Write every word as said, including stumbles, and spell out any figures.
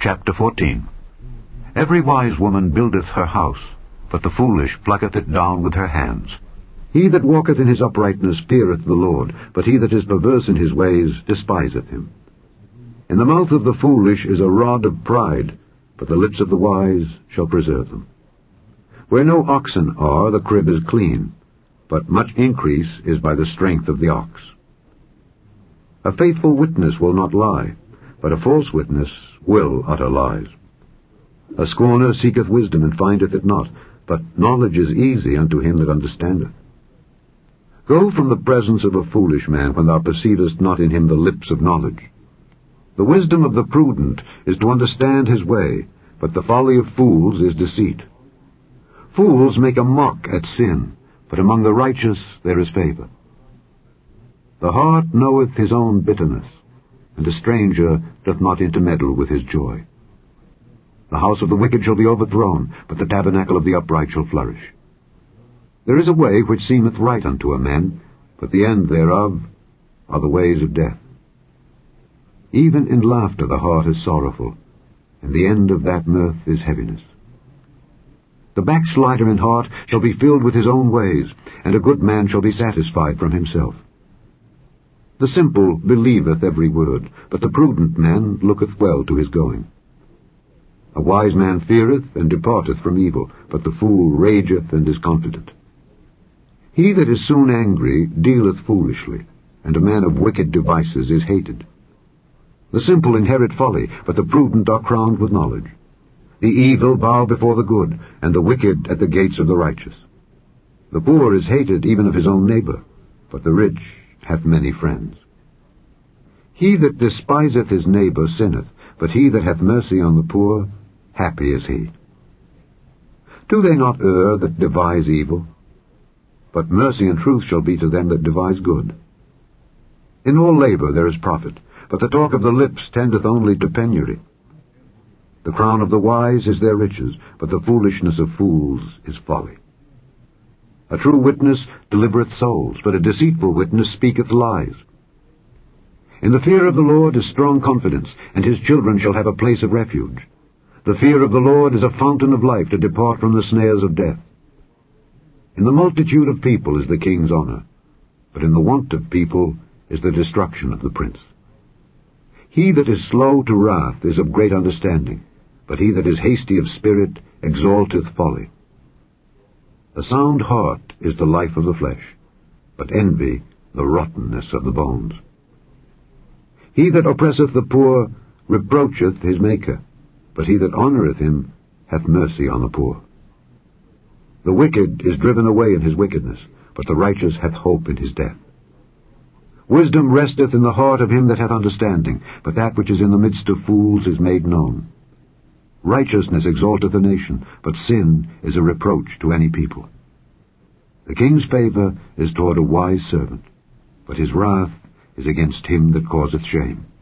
Chapter fourteen. Every wise woman buildeth her house, but the foolish plucketh it down with her hands. He that walketh in his uprightness feareth the Lord, but he that is perverse in his ways despiseth him. In the mouth of the foolish is a rod of pride, but the lips of the wise shall preserve them. Where no oxen are, the crib is clean, but much increase is by the strength of the ox. A faithful witness will not lie, but a false witness will utter lies. A scorner seeketh wisdom, and findeth it not, but knowledge is easy unto him that understandeth. Go from the presence of a foolish man, when thou perceivest not in him the lips of knowledge. The wisdom of the prudent is to understand his way, but the folly of fools is deceit. Fools make a mock at sin, but among the righteous there is favor. The heart knoweth his own bitterness, and a stranger doth not intermeddle with his joy. The house of the wicked shall be overthrown, but the tabernacle of the upright shall flourish. There is a way which seemeth right unto a man, but the end thereof are the ways of death. Even in laughter the heart is sorrowful, and the end of that mirth is heaviness. The backslider in heart shall be filled with his own ways, and a good man shall be satisfied from himself. The simple believeth every word, but the prudent man looketh well to his going. A wise man feareth and departeth from evil, but the fool rageth and is confident. He that is soon angry dealeth foolishly, and a man of wicked devices is hated. The simple inherit folly, but the prudent are crowned with knowledge. The evil bow before the good, and the wicked at the gates of the righteous. The poor is hated even of his own neighbor, but the rich hath many friends. He that despiseth his neighbor sinneth, but he that hath mercy on the poor, happy is he. Do they not err that devise evil? But mercy and truth shall be to them that devise good. In all labor there is profit, but the talk of the lips tendeth only to penury. The crown of the wise is their riches, but the foolishness of fools is folly. A true witness delivereth souls, but a deceitful witness speaketh lies. In the fear of the Lord is strong confidence, and his children shall have a place of refuge. The fear of the Lord is a fountain of life, to depart from the snares of death. In the multitude of people is the king's honor, but in the want of people is the destruction of the prince. He that is slow to wrath is of great understanding, but he that is hasty of spirit exalteth folly. A sound heart is the life of the flesh, but envy the rottenness of the bones. He that oppresseth the poor reproacheth his Maker, but he that honoureth him hath mercy on the poor. The wicked is driven away in his wickedness, but the righteous hath hope in his death. Wisdom resteth in the heart of him that hath understanding, but that which is in the midst of fools is made known. Righteousness exalteth a nation, but sin is a reproach to any people. The king's favour is toward a wise servant, but his wrath is against him that causeth shame.